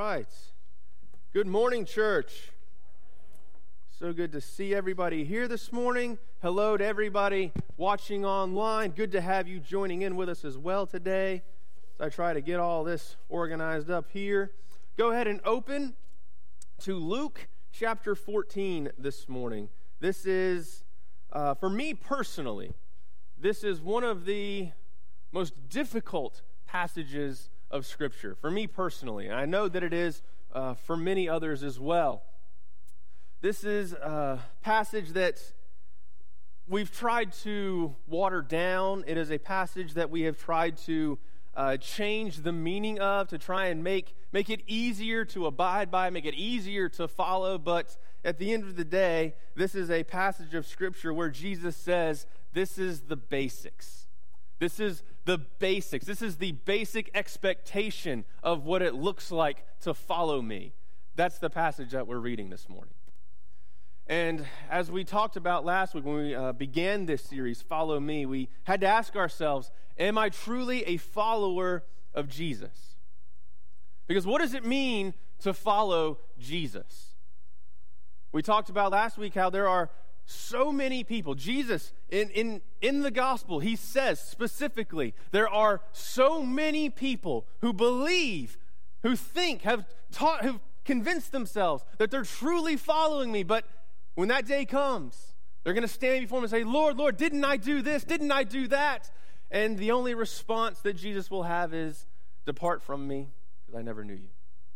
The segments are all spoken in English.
right. Good morning, church. So good to see everybody here this morning. Hello to everybody watching online. Good to have you joining in with us as well today. As I try to get all this organized up here. Go ahead and open to Luke chapter 14 this morning. This is, for me personally, this is one of the most difficult passages of Scripture, for me personally. And I know that it is for many others as well. This is a passage that we've tried to water down. It is a passage that we have tried to change the meaning of, to try and make it easier to abide by, make it easier to follow. But at the end of the day, this is a passage of Scripture where Jesus says, this is the basics. This is the basics. This is the basic expectation of what it looks like to follow me. That's the passage that we're reading this morning. And as we talked about last week when we began this series, Follow Me, we had to ask ourselves, am I truly a follower of Jesus? Because what does it mean to follow Jesus? We talked about last week how there are so many people. Jesus, in the gospel, he says specifically, there are so many people who believe, who think, have convinced themselves that they're truly following me, but when that day comes, they're going to stand before him and say, Lord, Lord, didn't I do this? Didn't I do that? And the only response that Jesus will have is, depart from me, because I never knew you.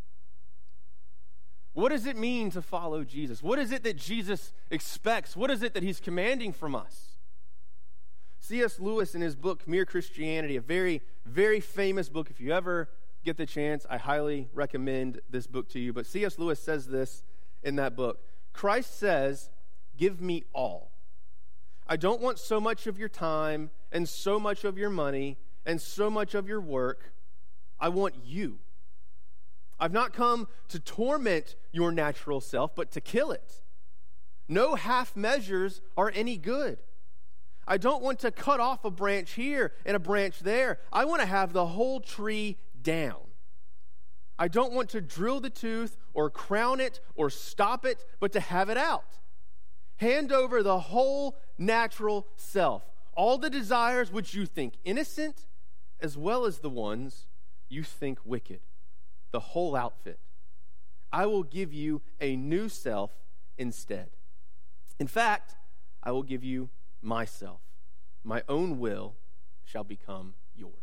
What does it mean to follow Jesus? What is it that Jesus expects? What is it that he's commanding from us? C.S. Lewis, in his book, Mere Christianity, a very, very famous book. If you ever get the chance, I highly recommend this book to you. But C.S. Lewis says this in that book. Christ says, give me all. I don't want so much of your time and so much of your money and so much of your work. I want you. I've not come to torment your natural self, but to kill it. No half measures are any good. I don't want to cut off a branch here and a branch there. I want to have the whole tree down. I don't want to drill the tooth or crown it or stop it, but to have it out. Hand over the whole natural self, all the desires which you think innocent, as well as the ones you think wicked. The whole outfit. I will give you a new self instead. In fact, I will give you myself. My own will shall become yours.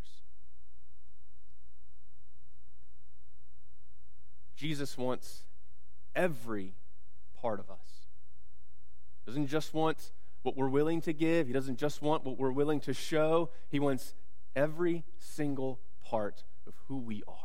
Jesus wants every part of us. He doesn't just want what we're willing to give. He doesn't just want what we're willing to show. He wants every single part of who we are.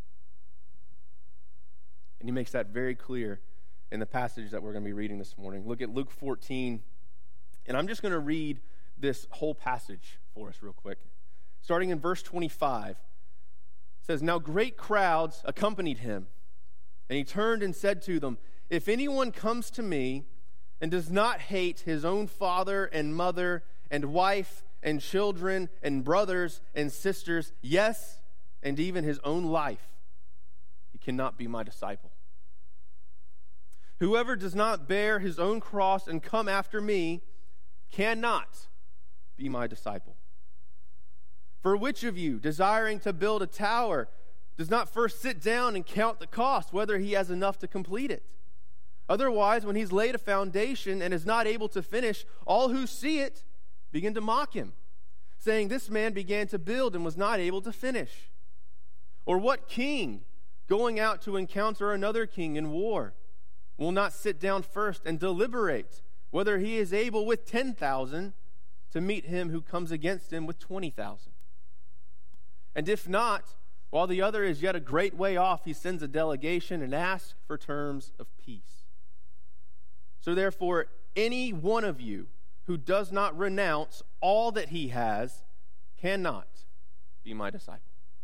And he makes that very clear in the passage that we're going to be reading this morning. Look at Luke 14, and I'm just going to read this whole passage for us real quick. Starting in verse 25, it says, Now great crowds accompanied him, and he turned and said to them, If anyone comes to me and does not hate his own father and mother and wife and children and brothers and sisters, yes, and even his own life, he cannot be my disciple. Whoever does not bear his own cross and come after me cannot be my disciple. For which of you, desiring to build a tower, does not first sit down and count the cost, whether he has enough to complete it? Otherwise, when he's laid a foundation and is not able to finish, all who see it begin to mock him, saying, This man began to build and was not able to finish. Or what king, going out to encounter another king in war, will not sit down first and deliberate whether he is able with 10,000 to meet him who comes against him with 20,000? And if not, while the other is yet a great way off, he sends a delegation and asks for terms of peace. So therefore, any one of you who does not renounce all that he has cannot be my disciple.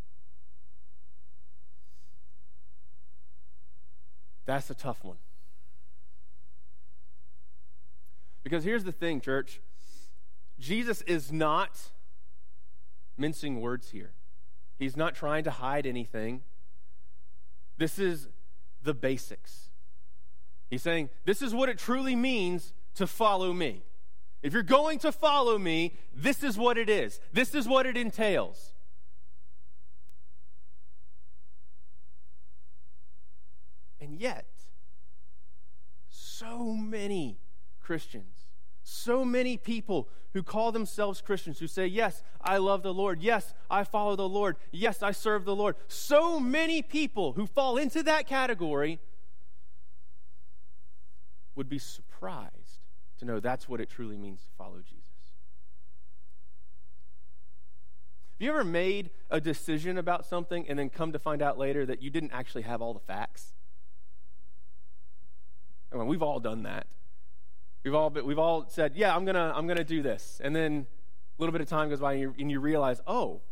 That's a tough one. Because here's the thing, church. Jesus is not mincing words here. He's not trying to hide anything. This is the basics. He's saying, this is what it truly means to follow me. If you're going to follow me, this is what it is. This is what it entails. And yet, so many Christians, so many people who call themselves Christians, who say, yes, I love the Lord. Yes, I follow the Lord. Yes, I serve the Lord. So many people who fall into that category would be surprised to know that's what it truly means to follow Jesus. Have you ever made a decision about something and then come to find out later that you didn't actually have all the facts? I mean, we've all done that. We've all said, yeah, I'm gonna do this. And then a little bit of time goes by and you realize, oh,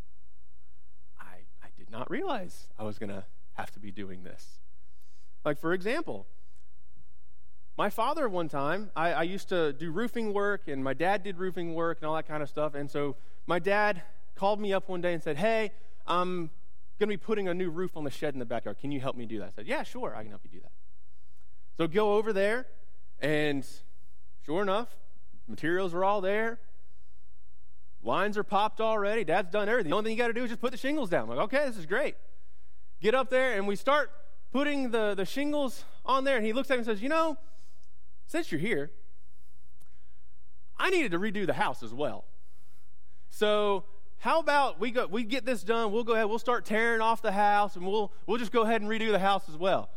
I did not realize I was going to have to be doing this. Like, for example, my father one time, I used to do roofing work, and my dad did roofing work and all that kind of stuff. And so my dad called me up one day and said, hey, I'm going to be putting a new roof on the shed in the backyard. Can you help me do that? I said, yeah, sure, I can help you do that. So go over there, and sure enough, materials are all there. Lines are popped already. Dad's done everything. The only thing you got to do is just put the shingles down. I'm like, okay, this is great. Get up there, and we start putting the shingles on there, and he looks at me and says, you know, since you're here, I needed to redo the house as well. So how about we get this done, we'll go ahead, we'll start tearing off the house, and we'll just go ahead and redo the house as well.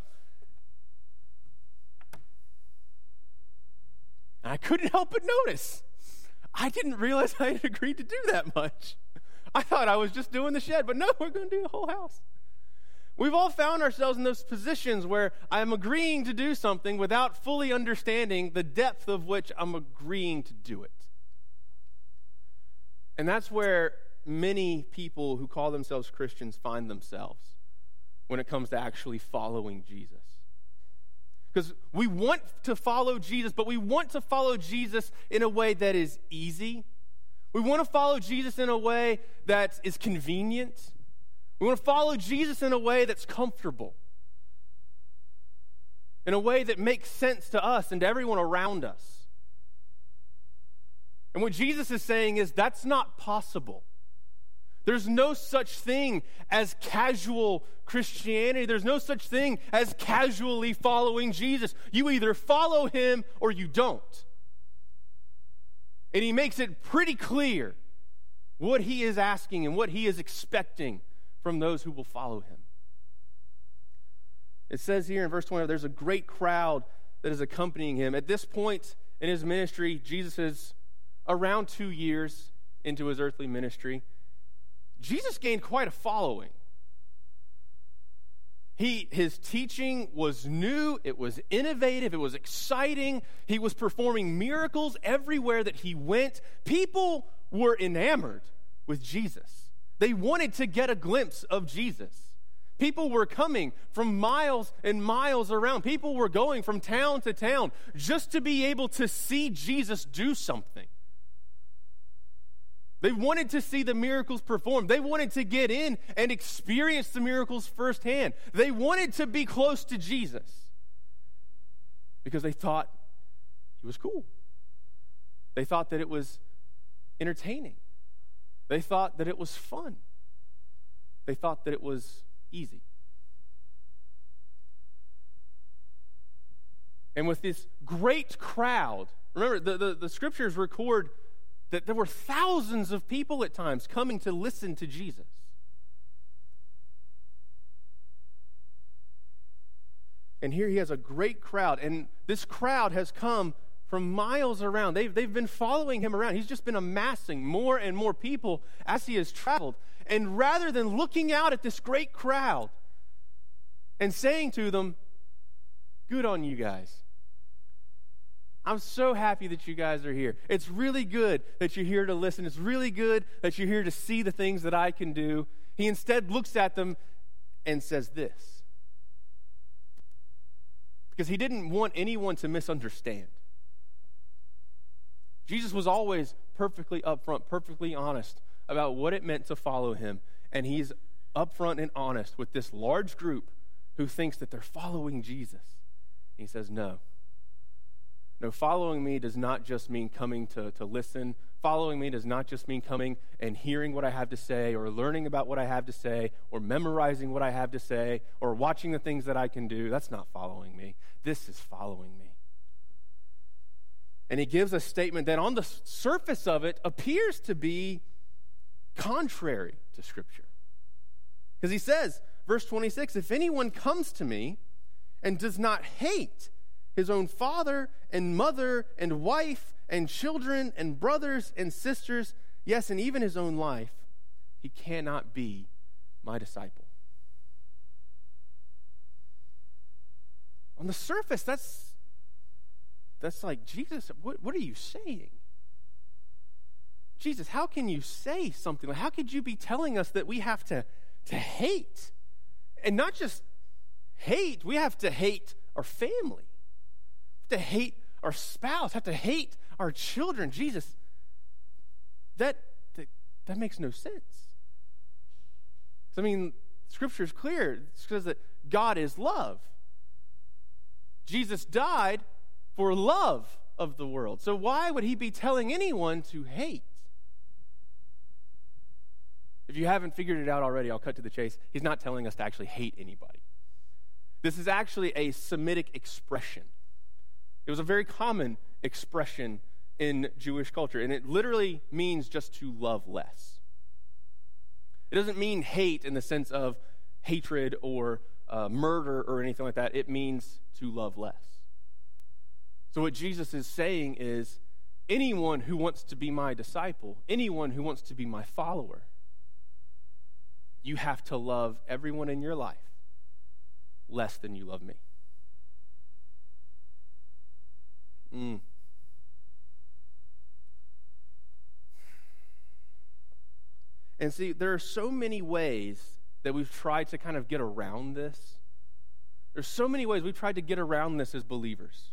And I couldn't help but notice. I didn't realize I had agreed to do that much. I thought I was just doing the shed, but no, we're going to do the whole house. We've all found ourselves in those positions where I'm agreeing to do something without fully understanding the depth of which I'm agreeing to do it. And that's where many people who call themselves Christians find themselves when it comes to actually following Jesus. Because we want to follow Jesus, but we want to follow Jesus in a way that is easy. We want to follow Jesus in a way that is convenient. We want to follow Jesus in a way that's comfortable, in a way that makes sense to us and to everyone around us. And what Jesus is saying is that's not possible. There's no such thing as casual Christianity. There's no such thing as casually following Jesus. You either follow him or you don't. And he makes it pretty clear what he is asking and what he is expecting from those who will follow him. It says here in verse 20, there's a great crowd that is accompanying him. At this point in his ministry, Jesus is around 2 years into his earthly ministry. Jesus gained quite a following. His teaching was new, it was innovative, it was exciting. He was performing miracles everywhere that he went. People were enamored with Jesus. They wanted to get a glimpse of Jesus. People were coming from miles and miles around. People were going from town to town just to be able to see Jesus do something. They wanted to see the miracles performed. They wanted to get in and experience the miracles firsthand. They wanted to be close to Jesus because they thought he was cool. They thought that it was entertaining. They thought that it was fun. They thought that it was easy. And with this great crowd, remember, the scriptures record that there were thousands of people at times coming to listen to Jesus. And here he has a great crowd, and this crowd has come from miles around. They've been following him around. He's just been amassing more and more people as he has traveled. And rather than looking out at this great crowd and saying to them, good on you guys. I'm so happy that you guys are here. It's really good that you're here to listen. It's really good that you're here to see the things that I can do. He instead looks at them and says this. Because he didn't want anyone to misunderstand. Jesus was always perfectly upfront, perfectly honest about what it meant to follow him. And he's upfront and honest with this large group who thinks that they're following Jesus. He says, no. No, following me does not just mean coming to listen. Following me does not just mean coming and hearing what I have to say, or learning about what I have to say, or memorizing what I have to say, or watching the things that I can do. That's not following me. This is following me. And he gives a statement that on the surface of it appears to be contrary to Scripture. Because he says, verse 26, if anyone comes to me and does not hate his own father and mother and wife and children and brothers and sisters, yes, and even his own life, he cannot be my disciple. On the surface, that's like, Jesus, what are you saying? Jesus, how can you say something? How could you be telling us that we have to hate? And not just hate, we have to hate our family. We have to hate our spouse, have to hate our children. Jesus, that makes no sense. I mean, Scripture is clear. It says that God is love. Jesus died for love of the world. So why would he be telling anyone to hate? If you haven't figured it out already, I'll cut to the chase. He's not telling us to actually hate anybody. This is actually a Semitic expression. It was a very common expression in Jewish culture, and it literally means just to love less. It doesn't mean hate in the sense of hatred or murder or anything like that. It means to love less. So what Jesus is saying is, anyone who wants to be my disciple, anyone who wants to be my follower, you have to love everyone in your life less than you love me. And see, there are so many ways that we've tried to kind of get around this. There's so many ways we've tried to get around this as believers.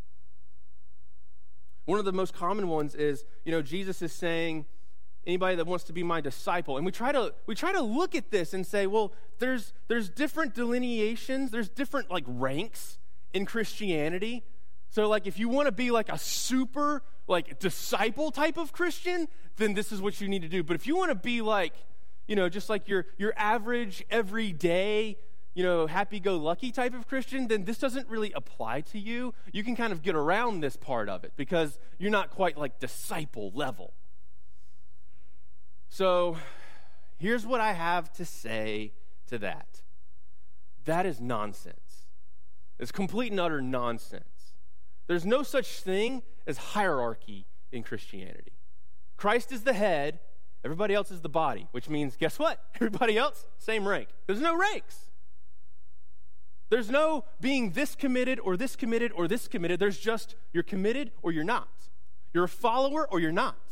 One of the most common ones is, Jesus is saying, anybody that wants to be my disciple. And we try to look at this and say, well, there's different delineations, there's different ranks in Christianity. So if you want to be a super disciple type of Christian, then this is what you need to do. But if you want to be just your average everyday, happy-go-lucky type of Christian, then this doesn't really apply to you. You can kind of get around this part of it because you're not quite disciple level. So here's what I have to say to that. That is nonsense. It's complete and utter nonsense. There's no such thing as hierarchy in Christianity. Christ is the head, everybody else is the body, which means, guess what? Everybody else, same rank. There's no ranks. There's no being this committed or this committed or this committed. There's just you're committed or you're not. You're a follower or you're not.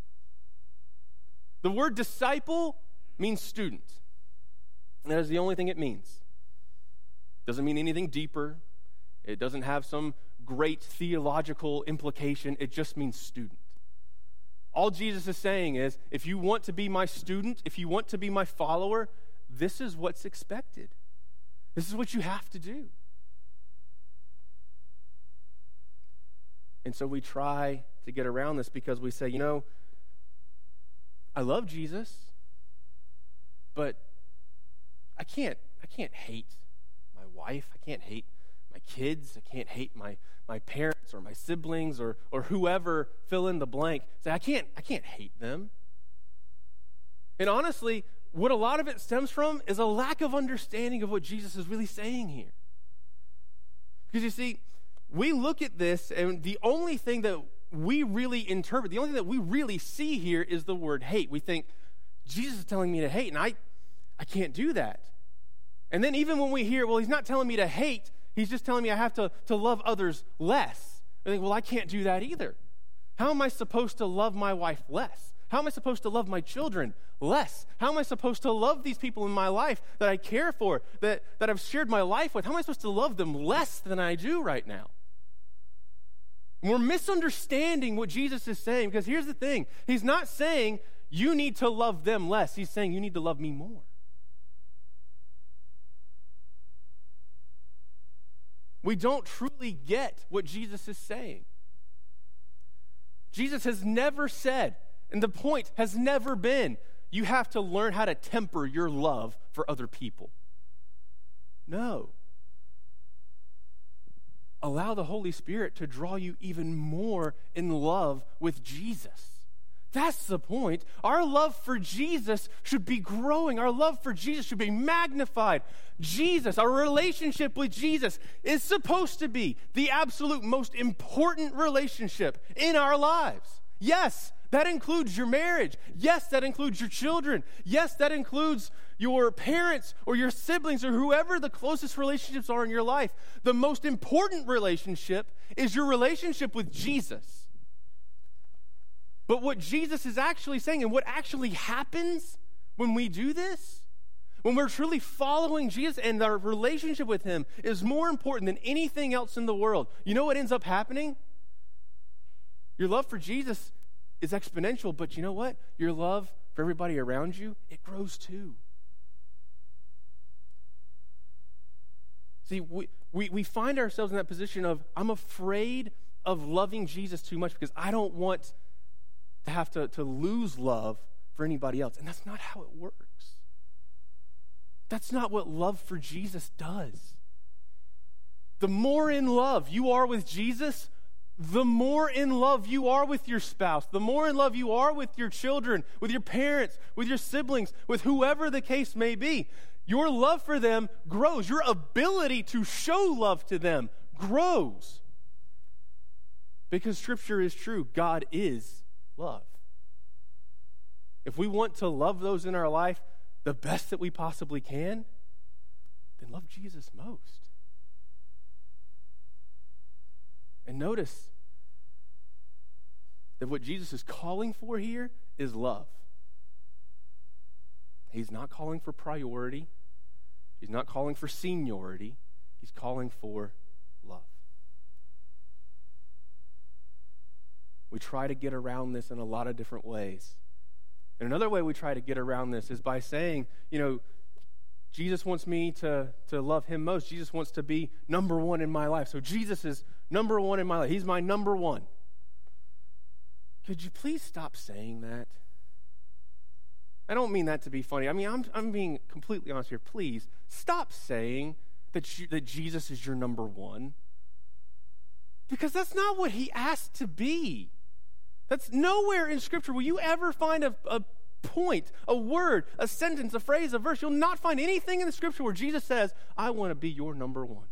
The word disciple means student. And that is the only thing it means. It doesn't mean anything deeper. It doesn't have some great theological implication. It just means student. All Jesus is saying is, if you want to be my student, if you want to be my follower, this is what's expected. This is what you have to do. And so we try to get around this because we say, I love Jesus, but I can't hate my wife. I can't hate my kids. I can't hate my parents or my siblings or whoever, fill in the blank. Say, I can't hate them. And honestly, what a lot of it stems from is a lack of understanding of what Jesus is really saying here. Because you see, we look at this, and the only thing that we really interpret, the only thing that we really see here is the word hate. We think, Jesus is telling me to hate, and I can't do that. And then even when we hear, well, he's not telling me to hate, he's just telling me I have to love others less. I think, well, I can't do that either. How am I supposed to love my wife less? How am I supposed to love my children less? How am I supposed to love these people in my life that I care for, that I've shared my life with? How am I supposed to love them less than I do right now? And we're misunderstanding what Jesus is saying, because here's the thing. He's not saying you need to love them less. He's saying you need to love me more. we don't truly get what Jesus is saying. Jesus has never said, and the point has never been, you have to learn how to temper your love for other people. No. Allow the Holy Spirit to draw you even more in love with Jesus. That's the point. Our love for Jesus should be growing. Our love for Jesus should be magnified. Jesus, our relationship with Jesus, is supposed to be the absolute most important relationship in our lives. Yes, that includes your marriage. Yes, that includes your children. Yes, that includes your parents or your siblings or whoever the closest relationships are in your life. The most important relationship is your relationship with Jesus. But what Jesus is actually saying, and what actually happens when we do this, when we're truly following Jesus and our relationship with him is more important than anything else in the world. You know what ends up happening? Your love for Jesus is exponential, but you know what? Your love for everybody around you, it grows too. See, we find ourselves in that position of, I'm afraid of loving Jesus too much because I don't want to have to lose love for anybody else. And that's not how it works. That's not what love for Jesus does. The more in love you are with Jesus, the more in love you are with your spouse, the more in love you are with your children, with your parents, with your siblings, with whoever the case may be. Your love for them grows. Your ability to show love to them grows. Because Scripture is true. God is love. If we want to love those in our life the best that we possibly can, then love Jesus most. And notice that what Jesus is calling for here is love. He's not calling for priority. He's not calling for seniority. He's calling for love. We try to get around this in a lot of different ways. And another way we try to get around this is by saying, Jesus wants me to love him most. Jesus wants to be number one in my life. So Jesus is number one in my life. He's my number one. Could you please stop saying that? I don't mean that to be funny. I mean, I'm being completely honest here. Please stop saying that Jesus is your number one. Because that's not what he asked to be. That's nowhere in Scripture will you ever find a point, a word, a sentence, a phrase, a verse. You'll not find anything in the Scripture where Jesus says, I want to be your number one.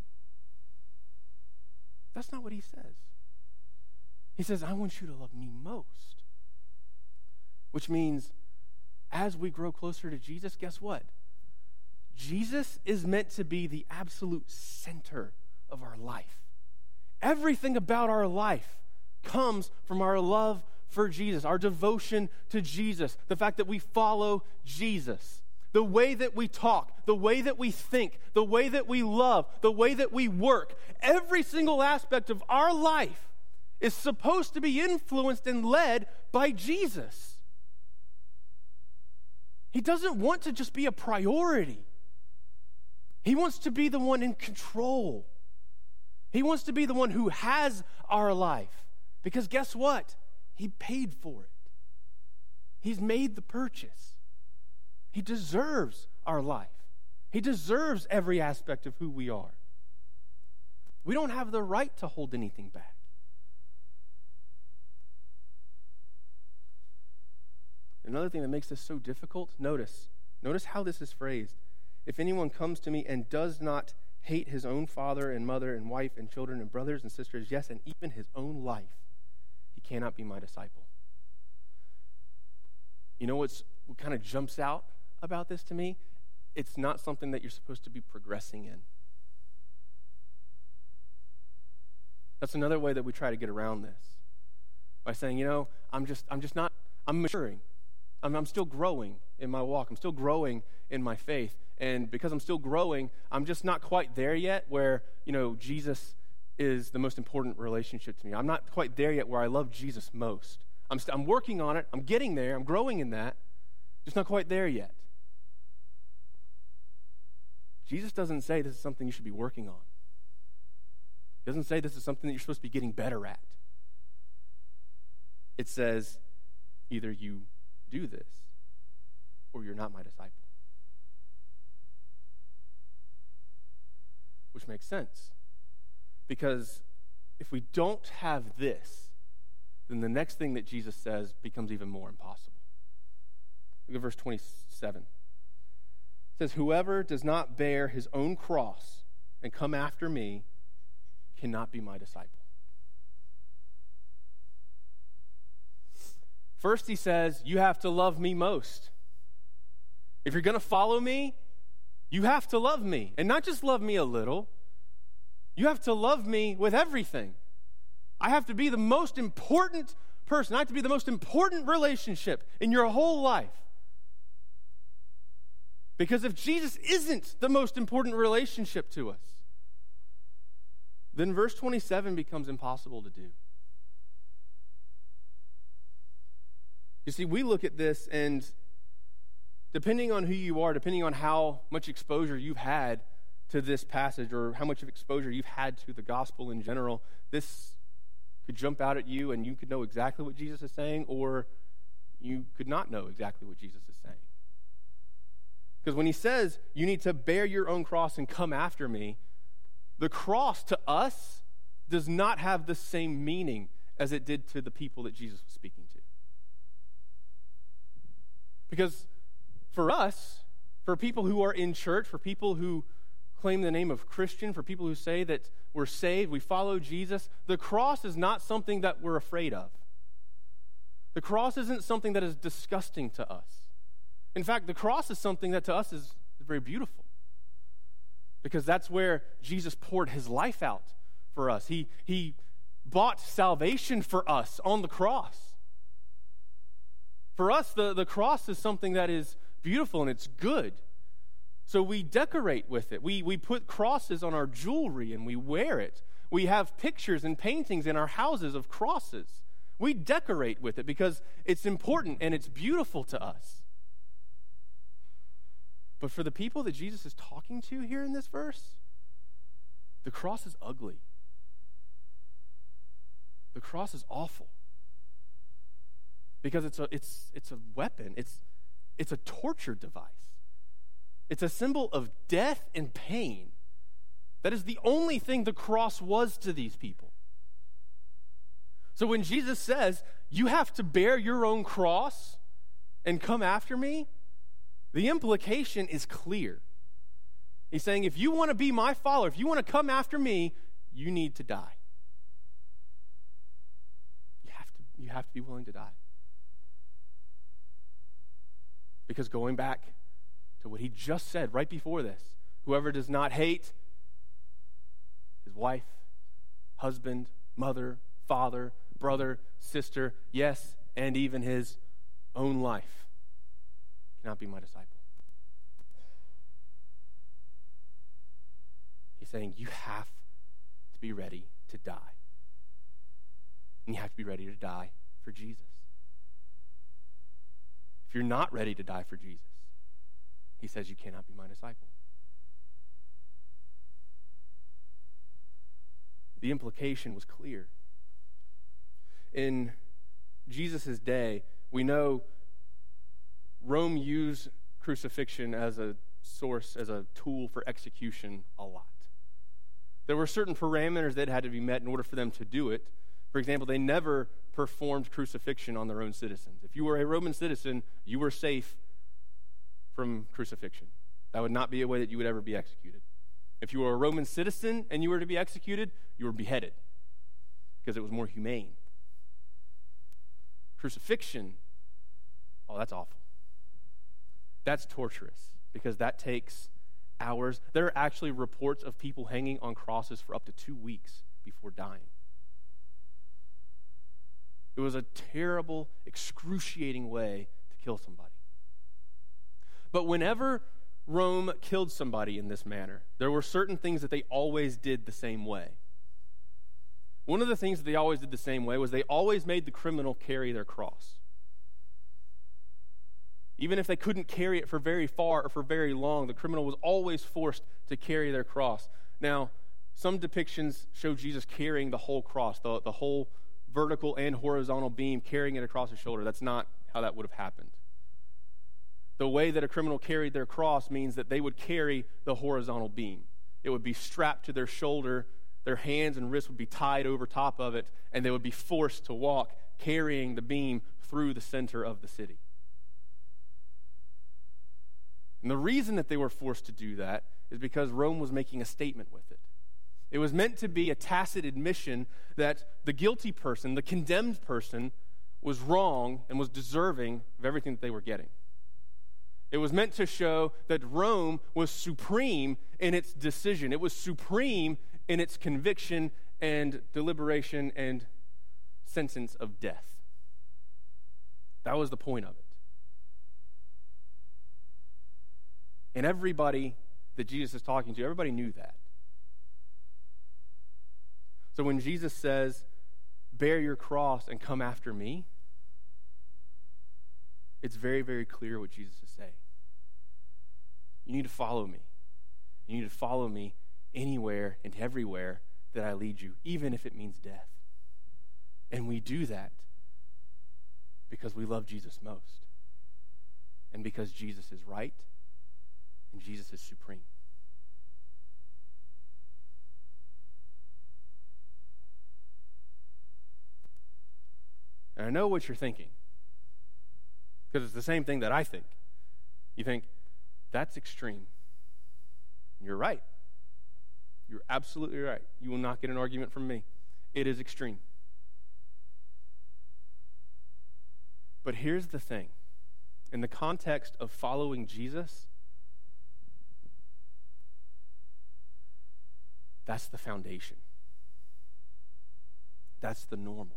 That's not what he says. He says, I want you to love me most. Which means, as we grow closer to Jesus, guess what? Jesus is meant to be the absolute center of our life. Everything about our life comes from our love for Jesus, our devotion to Jesus, the fact that we follow Jesus. The way that we talk, the way that we think, the way that we love, the way that we work, every single aspect of our life is supposed to be influenced and led by Jesus. He doesn't want to just be a priority. He wants to be the one in control. He wants to be the one who has our life. Because guess what? He paid for it. He's made the purchase. He deserves our life. He deserves every aspect of who we are. We don't have the right to hold anything back. Another thing that makes this so difficult, notice how this is phrased. If anyone comes to me and does not hate his own father and mother and wife and children and brothers and sisters, yes, and even his own life, he cannot be my disciple. You know what kind of jumps out about this to me? It's not something that you're supposed to be progressing in. That's another way that we try to get around this. By saying, I'm maturing. I'm still growing in my walk. I'm still growing in my faith. And because I'm still growing, I'm just not quite there yet where, Jesus is the most important relationship to me. I'm not quite there yet where I love Jesus most. I'm working on it. I'm getting there. I'm growing in that. Just not quite there yet. Jesus doesn't say this is something you should be working on. He doesn't say this is something that you're supposed to be getting better at. It says, either you do this or you're not my disciple. Which makes sense. Because if we don't have this, then the next thing that Jesus says becomes even more impossible. Look at verse 27. It says, whoever does not bear his own cross and come after me cannot be my disciple. First he says, you have to love me most. If you're going to follow me, you have to love me. And not just love me a little. You have to love me with everything. I have to be the most important person. I have to be the most important relationship in your whole life. Because if Jesus isn't the most important relationship to us, then verse 27 becomes impossible to do. You see, we look at this, and depending on who you are, depending on how much exposure you've had to this passage or how much of exposure you've had to the gospel in general, this could jump out at you and you could know exactly what Jesus is saying, or you could not know exactly what Jesus is saying. Because when he says you need to bear your own cross and come after me, the cross to us does not have the same meaning as it did to the people that Jesus was speaking to. Because for us, for people who are in church, for people who claim the name of Christian, for people who say that we're saved, we follow Jesus, the cross is not something that we're afraid of. The cross isn't something that is disgusting to us. In fact, the cross is something that to us is very beautiful. Because that's where Jesus poured his life out for us. He bought salvation for us on the cross. For us, the cross is something that is beautiful and it's good. So we decorate with it. We put crosses on our jewelry and we wear it. We have pictures and paintings in our houses of crosses. We decorate with it because it's important and it's beautiful to us. But for the people that Jesus is talking to here in this verse, the cross is ugly. The cross is awful. Because it's a weapon. It's a torture device. It's a symbol of death and pain. That is the only thing the cross was to these people. So when Jesus says, you have to bear your own cross and come after me, the implication is clear. He's saying, if you want to be my follower, if you want to come after me, you need to die. You have to be willing to die. Because going back to what he just said right before this, whoever does not hate his wife, husband, mother, father, brother, sister, yes, and even his own life cannot be my disciple. He's saying you have to be ready to die. And you have to be ready to die for Jesus. If you're not ready to die for Jesus, he says you cannot be my disciple. The implication was clear. In Jesus' day, we know Rome used crucifixion as a source, as a tool for execution a lot. There were certain parameters that had to be met in order for them to do it. For example, they never performed crucifixion on their own citizens. If you were a Roman citizen, you were safe from crucifixion. That would not be a way that you would ever be executed. If you were a Roman citizen and you were to be executed, you were beheaded because it was more humane. Crucifixion, oh, that's awful. That's torturous because that takes hours. There are actually reports of people hanging on crosses for up to 2 weeks before dying. It was a terrible, excruciating way to kill somebody. But whenever Rome killed somebody in this manner, there were certain things that they always did the same way. One of the things that they always did the same way was they always made the criminal carry their cross. Even if they couldn't carry it for very far or for very long, the criminal was always forced to carry their cross. Now, some depictions show Jesus carrying the whole cross, the whole vertical and horizontal beam, carrying it across his shoulder. That's not how that would have happened. The way that a criminal carried their cross means that they would carry the horizontal beam. It would be strapped to their shoulder, their hands and wrists would be tied over top of it, and they would be forced to walk carrying the beam through the center of the city. And the reason that they were forced to do that is because Rome was making a statement with it. It was meant to be a tacit admission that the guilty person, the condemned person, was wrong and was deserving of everything that they were getting. It was meant to show that Rome was supreme in its decision. It was supreme in its conviction and deliberation and sentence of death. That was the point of it. And everybody that Jesus is talking to, everybody knew that. So when Jesus says, "Bear your cross and come after me," it's very, very clear what Jesus is saying. You need to follow me. You need to follow me anywhere and everywhere that I lead you, even if it means death. And we do that because we love Jesus most, and because Jesus is right and Jesus is supreme. And I know what you're thinking, because it's the same thing that I think. You think, that's extreme. You're right. You're absolutely right. You will not get an argument from me. It is extreme. But here's the thing. In the context of following Jesus, that's the foundation. That's the normal.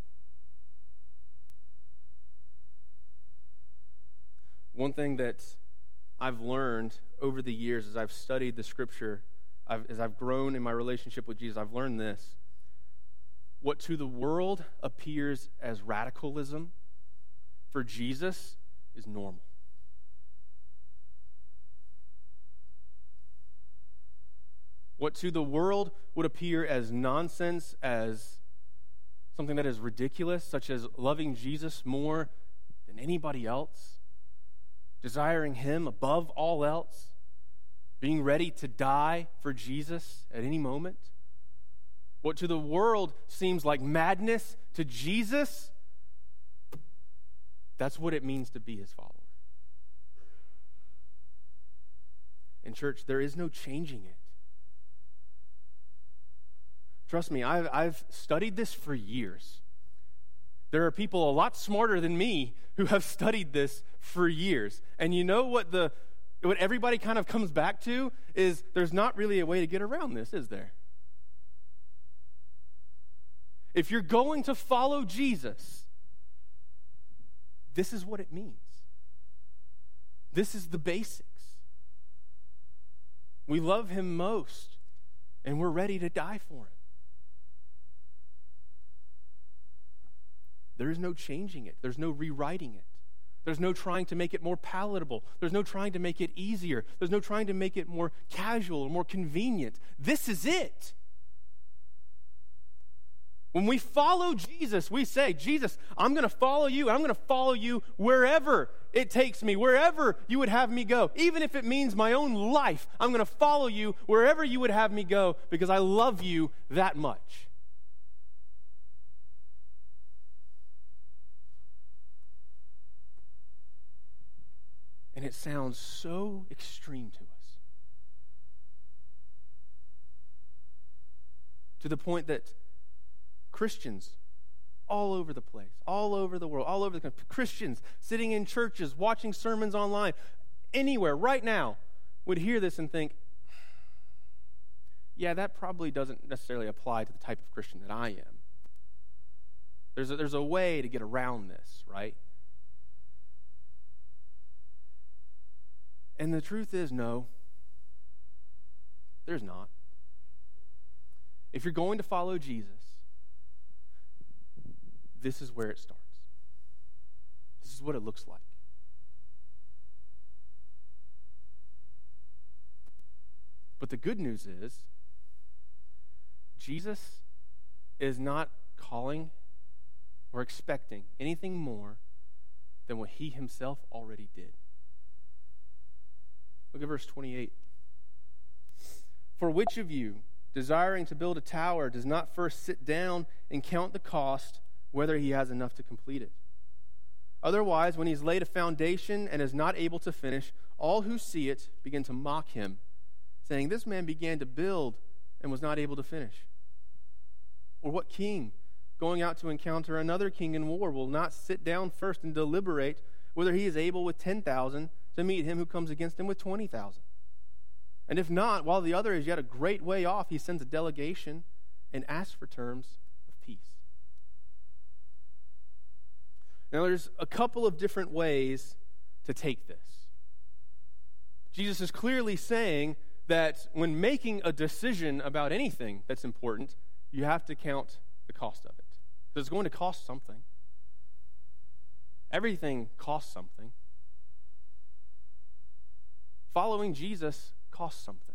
One thing that I've learned over the years as I've studied the Scripture, as I've grown in my relationship with Jesus, I've learned this. What to the world appears as radicalism, for Jesus is normal. What to the world would appear as nonsense, as something that is ridiculous, such as loving Jesus more than anybody else, desiring him above all else, being ready to die for Jesus at any moment. What to the world seems like madness, to Jesus, that's what it means to be his follower. In church, there is no changing it. Trust me, I've studied this for years. There are people a lot smarter than me who have studied this for years. And you know what everybody kind of comes back to is there's not really a way to get around this, is there? If you're going to follow Jesus, this is what it means. This is the basics. We love him most, and we're ready to die for him. There is no changing it. There's no rewriting it. There's no trying to make it more palatable. There's no trying to make it easier. There's no trying to make it more casual or more convenient. This is it. When we follow Jesus, we say, Jesus, I'm going to follow you. I'm going to follow you wherever it takes me, wherever you would have me go. Even if it means my own life, I'm going to follow you wherever you would have me go because I love you that much. And it sounds so extreme to us. To the point that Christians all over the place, all over the world, all over the country, Christians sitting in churches, watching sermons online, anywhere right now, would hear this and think, yeah, that probably doesn't necessarily apply to the type of Christian that I am. There's a way to get around this, right? And the truth is, no, there's not. If you're going to follow Jesus, this is where it starts. This is what it looks like. But the good news is Jesus is not calling or expecting anything more than what he himself already did. Look at verse 28. For which of you, desiring to build a tower, does not first sit down and count the cost, whether he has enough to complete it? Otherwise, when he's laid a foundation and is not able to finish, all who see it begin to mock him, saying, this man began to build and was not able to finish. Or what king, going out to encounter another king in war, will not sit down first and deliberate whether he is able with 10,000 to meet him who comes against him with 20,000? And if not, while the other is yet a great way off, he sends a delegation and asks for terms of peace. Now, there's a couple of different ways to take this. Jesus is clearly saying that when making a decision about anything that's important, you have to count the cost of it. Because it's going to cost something. Everything costs something. Following Jesus costs something.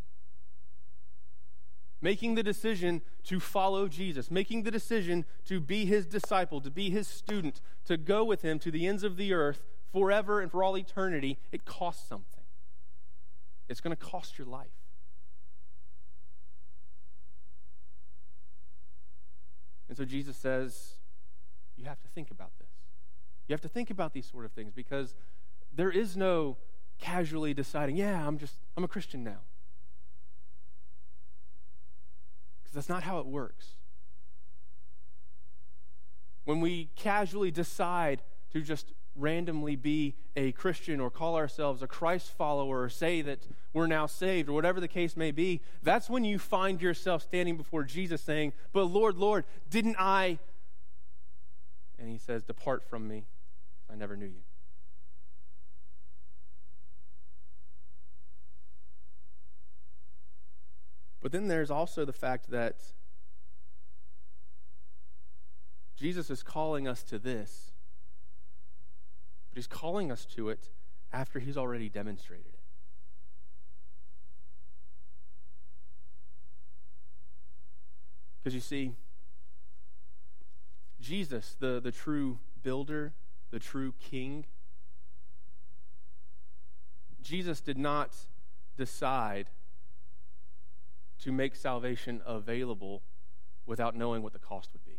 Making the decision to follow Jesus, making the decision to be his disciple, to be his student, to go with him to the ends of the earth forever and for all eternity, it costs something. It's going to cost your life. And so Jesus says, you have to think about this. You have to think about these sort of things, because there is no casually deciding, I'm a Christian now. Because that's not how it works. When we casually decide to just randomly be a Christian or call ourselves a Christ follower or say that we're now saved or whatever the case may be, that's when you find yourself standing before Jesus saying, but Lord, Lord, didn't I? And he says, depart from me, I never knew you. But then there's also the fact that Jesus is calling us to this, but he's calling us to it after he's already demonstrated it. Because you see, Jesus, the true builder, the true king, Jesus did not decide to make salvation available without knowing what the cost would be.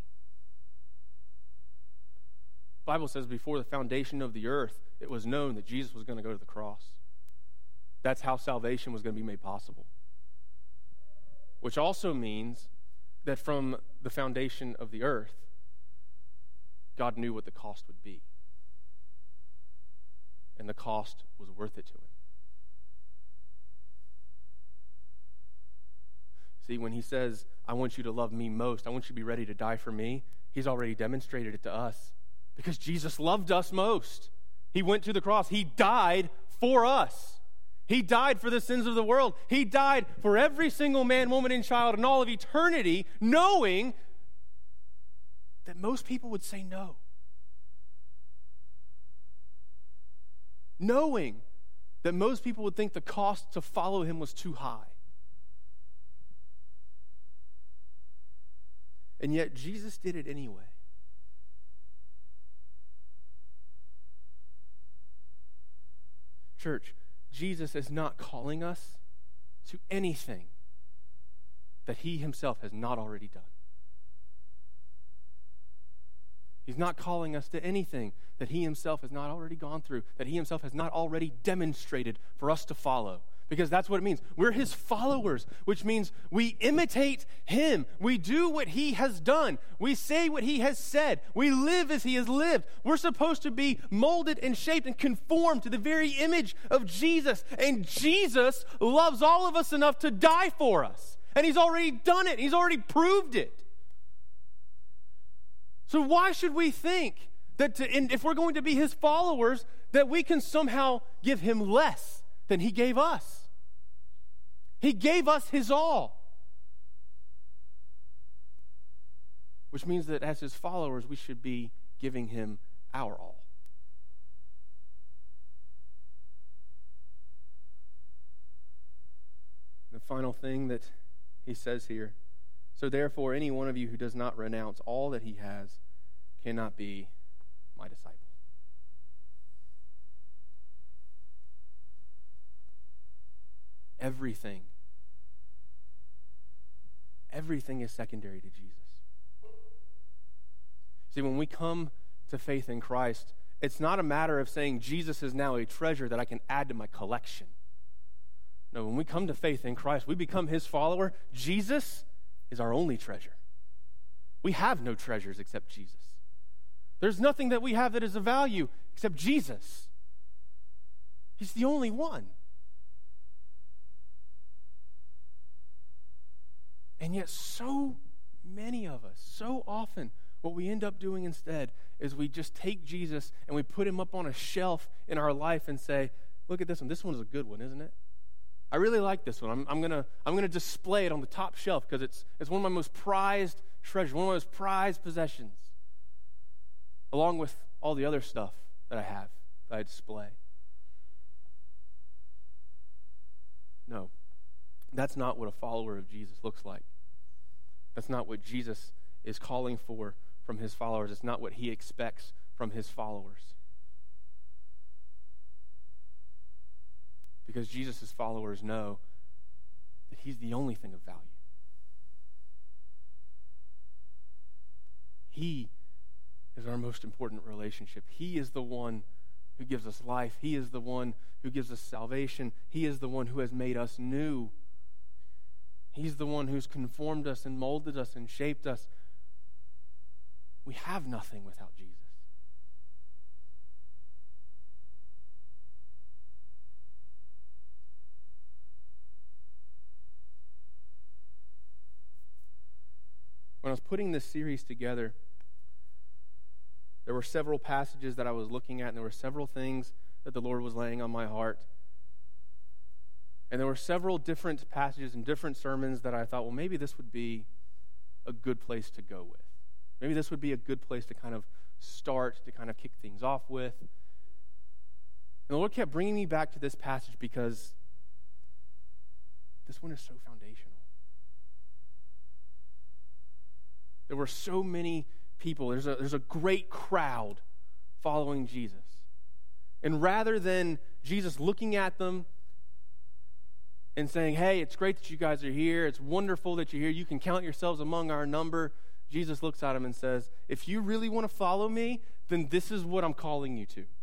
The Bible says before the foundation of the earth, it was known that Jesus was going to go to the cross. That's how salvation was going to be made possible. Which also means that from the foundation of the earth, God knew what the cost would be. And the cost was worth it to him. See, when he says, I want you to love me most, I want you to be ready to die for me, he's already demonstrated it to us. Because Jesus loved us most. He went to the cross. He died for us. He died for the sins of the world. He died for every single man, woman, and child in all of eternity, knowing that most people would say no. Knowing that most people would think the cost to follow him was too high. And yet Jesus did it anyway. Church, Jesus is not calling us to anything that he himself has not already done. He's not calling us to anything that he himself has not already gone through, that he himself has not already demonstrated for us to follow. Because that's what it means. We're his followers, which means we imitate him. We do what he has done. We say what he has said. We live as he has lived. We're supposed to be molded and shaped and conformed to the very image of Jesus. And Jesus loves all of us enough to die for us. And he's already done it. He's already proved it. So why should we think that if we're going to be his followers, that we can somehow give him less than he gave us? He gave us his all. Which means that as his followers, we should be giving him our all. The final thing that he says here So therefore, any one of you who does not renounce all that he has cannot be my disciple. Everything is secondary to Jesus. See, when we come to faith in Christ, it's not a matter of saying Jesus is now a treasure that I can add to my collection. No, when we come to faith in Christ, we become his follower. Jesus is our only treasure. We have no treasures except Jesus. There's nothing that we have that is of value except Jesus. He's the only one. And yet so many of us, so often, what we end up doing instead is we just take Jesus and we put him up on a shelf in our life and say, look at this one. This one is a good one, isn't it? I really like this one. I'm gonna display it on the top shelf because it's one of my most prized treasures, one of my most prized possessions, along with all the other stuff that I have that I display. No, that's not what a follower of Jesus looks like. That's not what Jesus is calling for from his followers. It's not what he expects from his followers. Because Jesus' followers know that he's the only thing of value. He is our most important relationship. He is the one who gives us life. He is the one who gives us salvation. He is the one who has made us new. He's the one who's conformed us and molded us and shaped us. We have nothing without Jesus. When I was putting this series together, there were several passages that I was looking at, and there were several things that the Lord was laying on my heart. And there were several different passages and different sermons that I thought, well, maybe this would be a good place to go with. Maybe this would be a good place to kind of start, to kind of kick things off with. And the Lord kept bringing me back to this passage because this one is so foundational. There were so many people. There's a great crowd following Jesus. And rather than Jesus looking at them and saying, hey, it's great that you guys are here. It's wonderful that you're here. You can count yourselves among our number. Jesus looks at him and says, if you really want to follow me, then this is what I'm calling you to.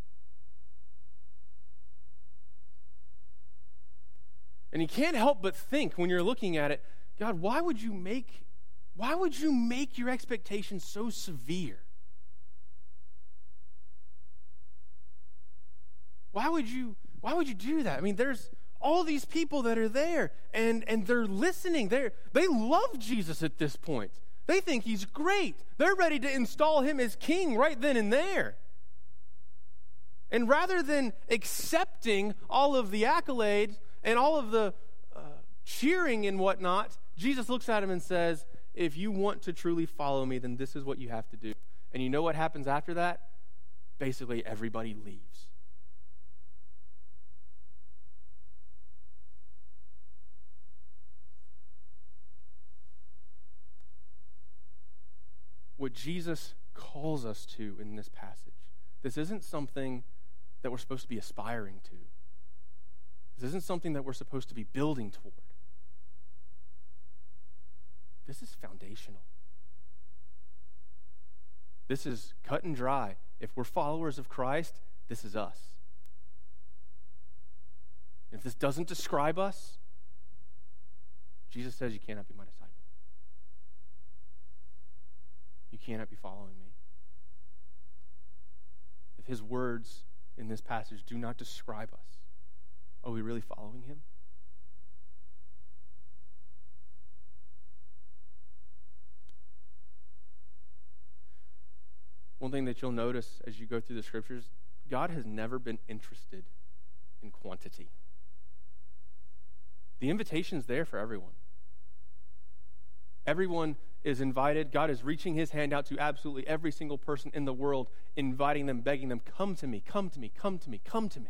And you can't help but think when you're looking at it, God, why would you make your expectations so severe? Why would you do that? I mean, there's all these people that are there, and they're listening. They love Jesus at this point. They think he's great. They're ready to install him as king right then and there. And rather than accepting all of the accolades and all of the cheering and whatnot, Jesus looks at him and says, if you want to truly follow me, then this is what you have to do. And you know what happens after that? Basically, everybody leaves. What Jesus calls us to in this passage, this isn't something that we're supposed to be aspiring to. This isn't something that we're supposed to be building toward. This is foundational. This is cut and dry. If we're followers of Christ, this is us. If this doesn't describe us, Jesus says you cannot be my disciple. You cannot be following me. If his words in this passage do not describe us, are we really following him? One thing that you'll notice as you go through the scriptures, God has never been interested in quantity. The invitation's there for everyone. Everyone is invited. God is reaching his hand out to absolutely every single person in the world, inviting them, begging them, come to me, come to me, come to me, come to me.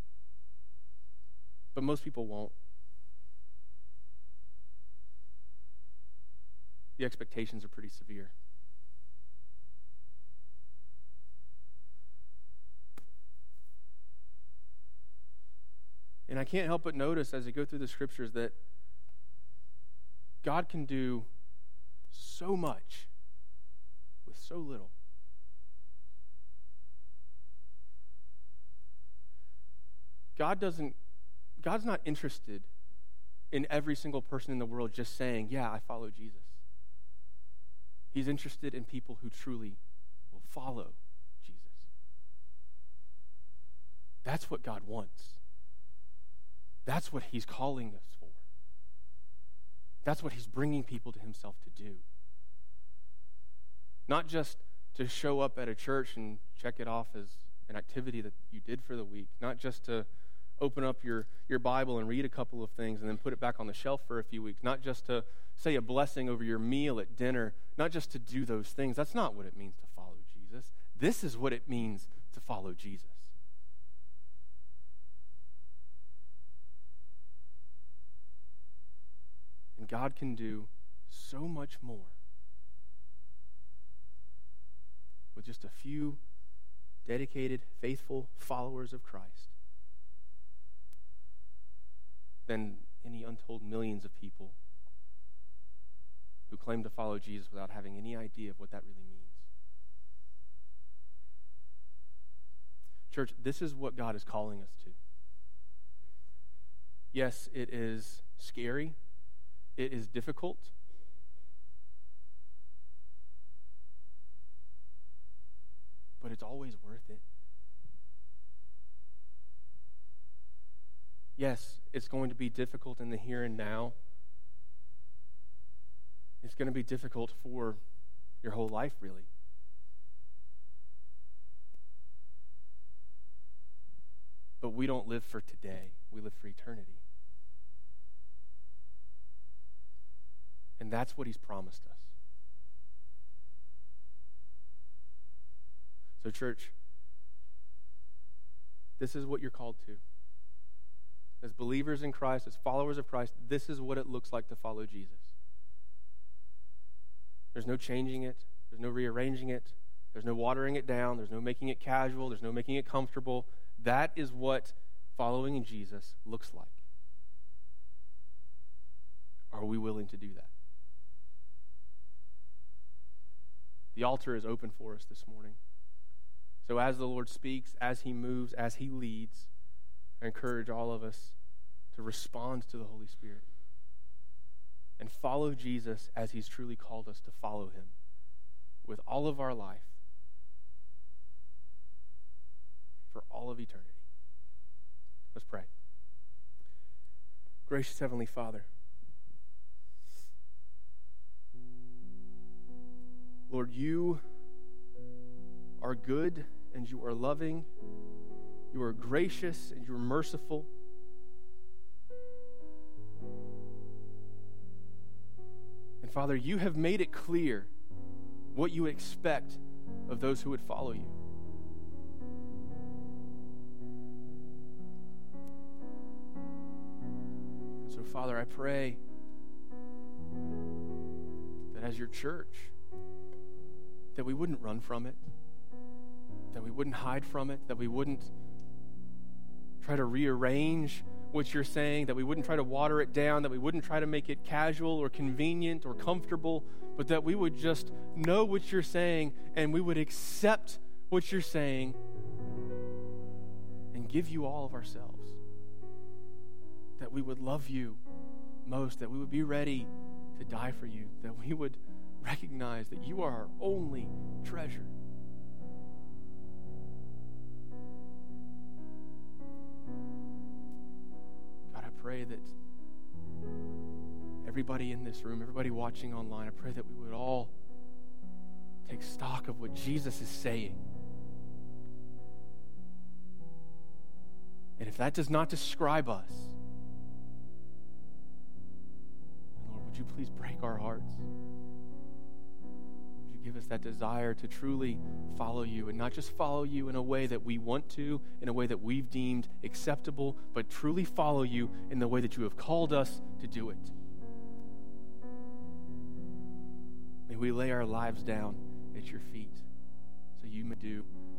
But most people won't. the expectations are pretty severe. And I can't help but notice as I go through the scriptures that God can do so much with so little. God's not interested in every single person in the world just saying, yeah, I follow Jesus. He's interested in people who truly will follow Jesus. That's what God wants. That's what he's calling us for. That's what he's bringing people to himself to do. Not just to show up at a church and check it off as an activity that you did for the week. Not just to open up your Bible and read a couple of things and then put it back on the shelf for a few weeks. Not just to say a blessing over your meal at dinner. Not just to do those things. That's not what it means to follow Jesus. This is what it means to follow Jesus. And God can do so much more with just a few dedicated, faithful followers of Christ than any untold millions of people who claim to follow Jesus without having any idea of what that really means. Church, this is what God is calling us to. Yes, it is scary. It is difficult. But it's always worth it. Yes, it's going to be difficult in the here and now. It's going to be difficult for your whole life, really. But we don't live for today. We live for eternity. And that's what he's promised us. So, church, this is what you're called to. As believers in Christ, as followers of Christ, this is what it looks like to follow Jesus. There's no changing it. There's no rearranging it. There's no watering it down. There's no making it casual. There's no making it comfortable. That is what following in Jesus looks like. Are we willing to do that? The altar is open for us this morning. So as the Lord speaks, as he moves, as he leads, I encourage all of us to respond to the Holy Spirit and follow Jesus as he's truly called us to follow him with all of our life for all of eternity. Let's pray. Gracious Heavenly Father, Lord, you are good and you are loving. You are gracious and you are merciful. And Father, you have made it clear what you expect of those who would follow you. And so, Father, I pray that as your church, that we wouldn't run from it, that we wouldn't hide from it, that we wouldn't try to rearrange what you're saying, that we wouldn't try to water it down, that we wouldn't try to make it casual or convenient or comfortable, but that we would just know what you're saying and we would accept what you're saying and give you all of ourselves. That we would love you most, that we would be ready to die for you, that we would recognize that you are our only treasure. God, I pray that everybody in this room, everybody watching online, I pray that we would all take stock of what Jesus is saying. And if that does not describe us, Lord, would you please break our hearts? Give us that desire to truly follow you, and not just follow you in a way that we want to, in a way that we've deemed acceptable, but truly follow you in the way that you have called us to do it. we lay our lives down at your feet so you may do